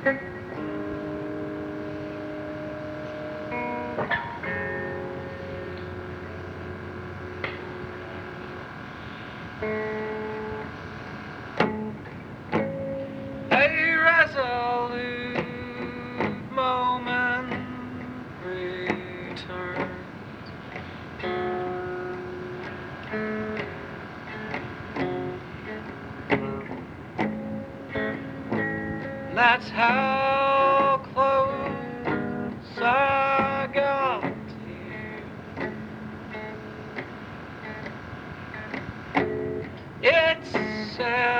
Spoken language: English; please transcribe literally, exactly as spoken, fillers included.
A resolute moment returns. That's how close I got to you. It's sad.